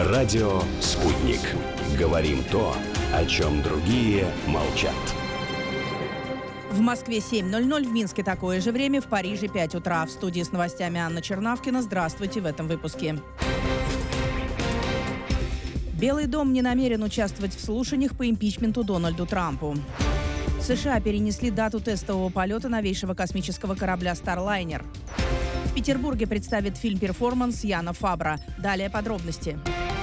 Радио «Спутник». Говорим то, о чем другие молчат. В Москве 7:00, в Минске такое же время, в Париже 5 утра. В студии с новостями Анна Чернавкина. Здравствуйте в этом выпуске. Белый дом не намерен участвовать в слушаниях по импичменту Дональду Трампу. США перенесли дату тестового полета новейшего космического корабля «Старлайнер». В Петербурге представит фильм-перформанс Яна Фабра. Далее подробности.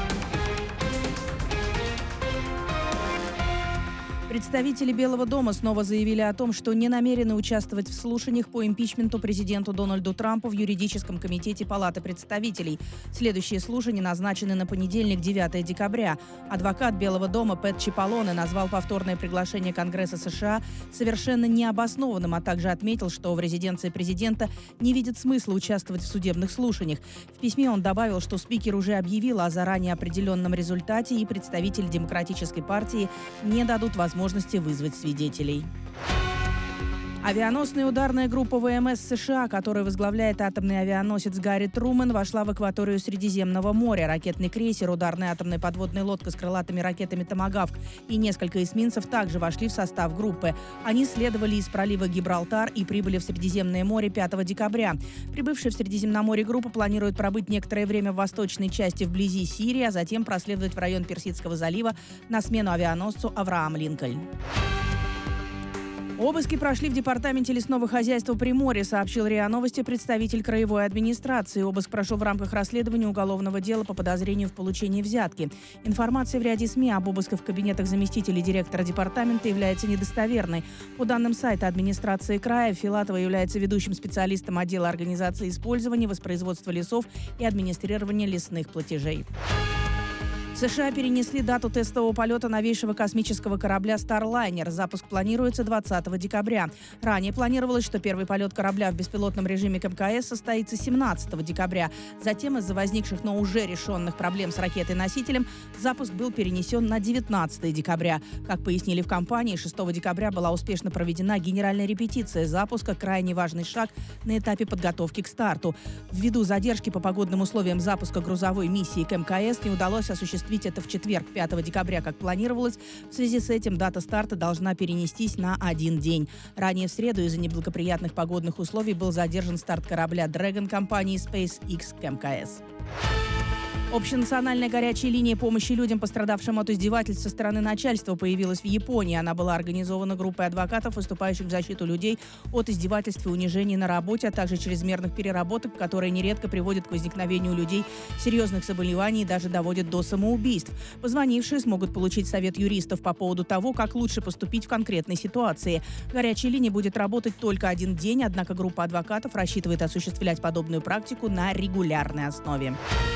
Представители Белого дома снова заявили о том, что не намерены участвовать в слушаниях по импичменту президенту Дональду Трампу в юридическом комитете Палаты представителей. Следующие слушания назначены на понедельник, 9 декабря. Адвокат Белого дома Пэт Чиполлоне назвал повторное приглашение Конгресса США совершенно необоснованным, а также отметил, что в резиденции президента не видит смысла участвовать в судебных слушаниях. В письме он добавил, что спикер уже объявил о заранее определенном результате, и представители Демократической партии не дадут возможности вызвать свидетелей. Авианосная ударная группа ВМС США, которую возглавляет атомный авианосец Гарри Трумэн, вошла в акваторию Средиземного моря. Ракетный крейсер, ударная атомная подводная лодка с крылатыми ракетами «Томагавк» и несколько эсминцев также вошли в состав группы. Они следовали из пролива Гибралтар и прибыли в Средиземное море 5 декабря. Прибывшая в Средиземноморье группа планирует пробыть некоторое время в восточной части вблизи Сирии, а затем проследовать в район Персидского залива на смену авианосцу «Авраам Линкольн». Обыски прошли в департаменте лесного хозяйства Приморья, сообщил РИА Новости представитель краевой администрации. Обыск прошел в рамках расследования уголовного дела по подозрению в получении взятки. Информация в ряде СМИ об обысках в кабинетах заместителей директора департамента является недостоверной. По данным сайта администрации края, Филатова является ведущим специалистом отдела организации использования, воспроизводства лесов и администрирования лесных платежей. США перенесли дату тестового полета новейшего космического корабля «Старлайнер». Запуск планируется 20 декабря. Ранее планировалось, что первый полет корабля в беспилотном режиме к МКС состоится 17 декабря. Затем из-за возникших, но уже решенных проблем с ракетой-носителем запуск был перенесен на 19 декабря. Как пояснили в компании, 6 декабря была успешно проведена генеральная репетиция запуска, крайне важный шаг на этапе подготовки к старту. Ввиду задержки по погодным условиям запуска грузовой миссии к МКС не удалось осуществить это в четверг, 5 декабря, как планировалось. В связи с этим дата старта должна перенестись на один день. Ранее в среду из-за неблагоприятных погодных условий был задержан старт корабля Dragon компании SpaceX к МКС. Общенациональная горячая линия помощи людям, пострадавшим от издевательств со стороны начальства, появилась в Японии. Она была организована группой адвокатов, выступающих в защиту людей от издевательств и унижений на работе, а также чрезмерных переработок, которые нередко приводят к возникновению у людей серьезных заболеваний и даже доводят до самоубийств. Позвонившие смогут получить совет юристов по поводу того, как лучше поступить в конкретной ситуации. Горячая линия будет работать только один день, однако группа адвокатов рассчитывает осуществлять подобную практику на регулярной основе.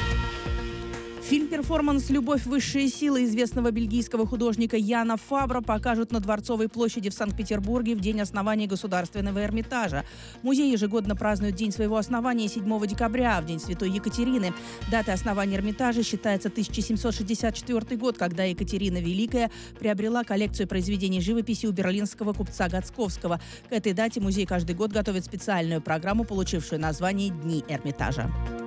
Фильм-перформанс «Любовь. Высшие силы» известного бельгийского художника Яна Фабра покажут на Дворцовой площади в Санкт-Петербурге в день основания Государственного Эрмитажа. Музей ежегодно празднует день своего основания 7 декабря, в день Святой Екатерины. Датой основания Эрмитажа считается 1764 год, когда Екатерина Великая приобрела коллекцию произведений живописи у берлинского купца Гацковского. К этой дате музей каждый год готовит специальную программу, получившую название «Дни Эрмитажа».